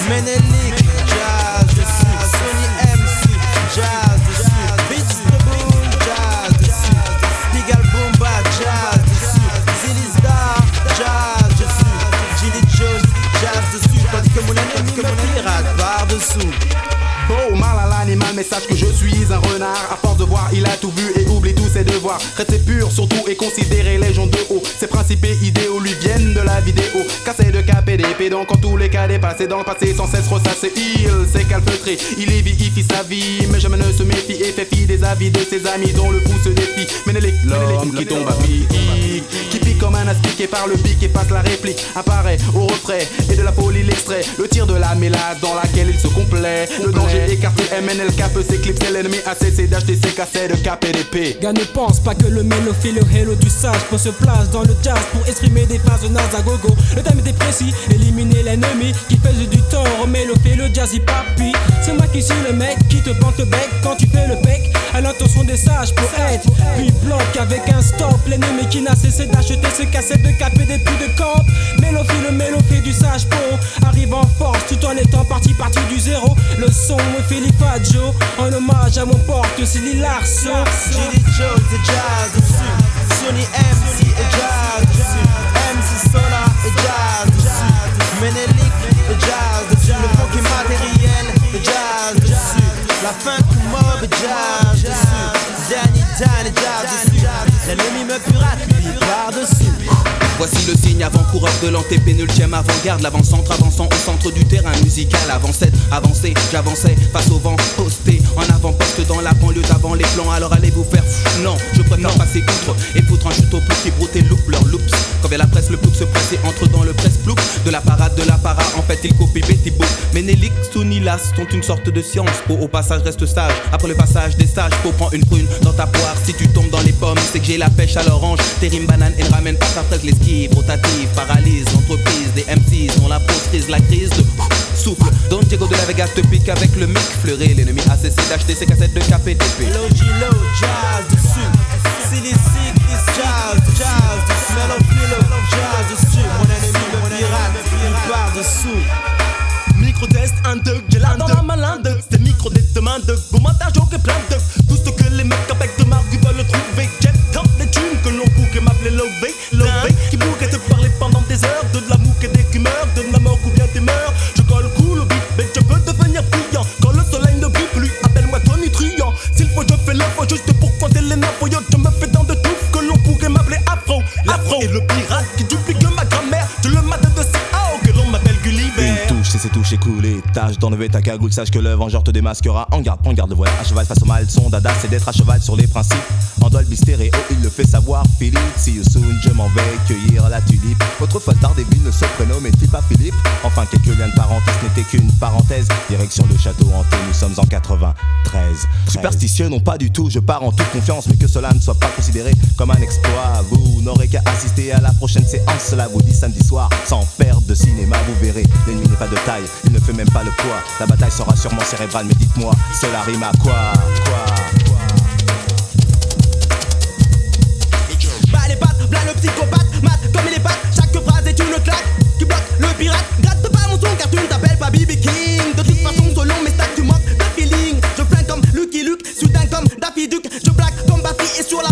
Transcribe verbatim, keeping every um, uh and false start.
Menelik, jazz dessus. Sony M C, jazz dessus. Beats de boom, jazz dessus. Pigal Boomba, jazz dessus. Zilizda, jazz dessus. Gilly Jones, jazz dessus. Tandis que mon ennemi me pirate par-dessous. Oh, mal à l'animal, mais sache que je suis un renard. À force de voir, il a tout vu et oublie tous ses devoirs. Rester pur surtout et considérer les gens de haut. Ses principes et idéaux lui viennent de la vidéo. Cassé de cap et d'épée, donc en tous les cas dépassé dans le passé sans cesse ressassé. Il s'est calfeutré, il évifie sa vie, mais jamais ne se méfie et fait fi des avis de ses amis dont le fou se défie. Ménélique, l'homme qui tombe à pic, qui pique comme un aspic et par le pic efface la réplique. Apparaît au refrain et de la folie l'extrait. Le tir de la mélasse dans laquelle il se complaît. Le danger écarté, M N L K peut s'éclipser. L'ennemi a cessé d'acheter ses cassettes de cap et d'épée. Gars ne pense pas que le mélophile, le hello du sage pour se place dans le jazz pour exprimer des phases nazes à gogo. Le thème était précis, éliminer l'ennemi qui faisait du tort au mélophile, le jazzy papi. C'est moi qui suis le mec qui te plante le bec quand tu fais le bec à l'intention des sages pour être. Puis bloque avec un stop l'ennemi qui n'a cessé d'acheter ses cassettes de cap et des plus de camp. Mélophile, le mélophile du sage pour arrive en force tout en étant parti parti du zéro. Le son est Philippe Adjo en hommage à mon porte Silly Larson. Gilly Jones et jazz dessus. Sony M C et jazz dessus. M C Sola et jazz dessus. Menelik et jazz dessus. Le funky matériel et jazz dessus. La funk mob et jazz dessus. Danny Dan et jazz dessus. L'ennemi me pirate, lui par-dessus. Voici le signe avant-coureur de l'antépénultième avant-garde. L'avant-centre avançant au centre du terrain musical. Avant-sept, avancé, j'avançais face au vent. Posté en avant-poste dans la banlieue d'avant les plans. Alors allez vous faire fou. Non, je préfère passer outre et foutre un chute au plus qui broute et loupe leur loops. Quand vient la presse, le plouc se presse et entre dans le presse-plouc. De la parade, de la para, en fait il copie Betty Boop. Ménélique, Sounilas sont une sorte de science. Po au passage reste sage. Après le passage des sages, Po prend une prune dans ta poire. Si tu tombes dans les pommes, c'est que j'ai la pêche à l'orange. Tes rimes bananes et ne ramène pas ta fraise, l'esquive. Rotative, paralyse l'entreprise des M Cs dont la prostrise la crise de souffle. Don Diego de la Vega te pique avec le mic fleuré. L'ennemi a cessé d'acheter ses cassettes de cap et d'épée. Logilo, jazz dessus. Silly Sick is jazz, jazz dessus. Melophilo, jazz dessus. Mon ennemi me pirate, il part dessous. Micro-test, un deux, j'ai là dans la malinde. C'est micro-test de main de gros montage au plein de tout ce que les mecs avec de marque veulent trouver. J'ai tant les thunes que l'on pourrait m'appeler Lové, Lové, qui pourrait te parler pendant des heures de la mouque et des humeurs, de la mort ou bien des meurs. Je colle cool au beat, mais je peux devenir brillant quand le soleil ne brille plus. Appelle-moi Tony Truant. S'il faut, je fais l'info juste pour compter les nappes. Yo, je me fais dans de tout que l'on pourrait m'appeler Afro. Afro et le pirate qui duplique ma grammaire. Je le matin de C A O que l'on m'appelle Gulliver. Une touche, c'est ses touches écoulées. Tâche d'enlever ta cagoule, sache que le vengeur te démasquera. En garde, prends garde, le voilà à cheval face au mal. Son dada, c'est d'être à cheval sur les principes. En Dolby stéréo, il le fait savoir. Philippe, see you soon, je m'en vais cueillir la tulipe. Autrefois Daredevil ne se prénommait-il pas Philippe? Enfin, quelques liens de parenté, ce n'était qu'une parenthèse. Direction le château hanté, nous sommes en quatre-vingt-treize. Superstitieux, non pas du tout, je pars en toute confiance. Mais que cela ne soit pas considéré comme un exploit. Vous n'aurez qu'à assister à la prochaine séance. Cela vous dit samedi soir, sans faire de cinéma, vous verrez. L'ennemi n'est pas de taille, il ne fait même pas le poids. La bataille sera sûrement cérébrale, mais dites-moi, cela rime à quoi? Quoi? Bah les pattes, bla le psychopathe, mat comme il est pattes. Chaque phrase est une claque qui bloque le pirate. Gratte pas mon son car tu ne t'appelles pas B B King. De toute façon selon mes stats tu manques de feeling. Je flingue comme Lucky Luke, soudain comme Daffy Duke. Je blague comme Baffy et sur la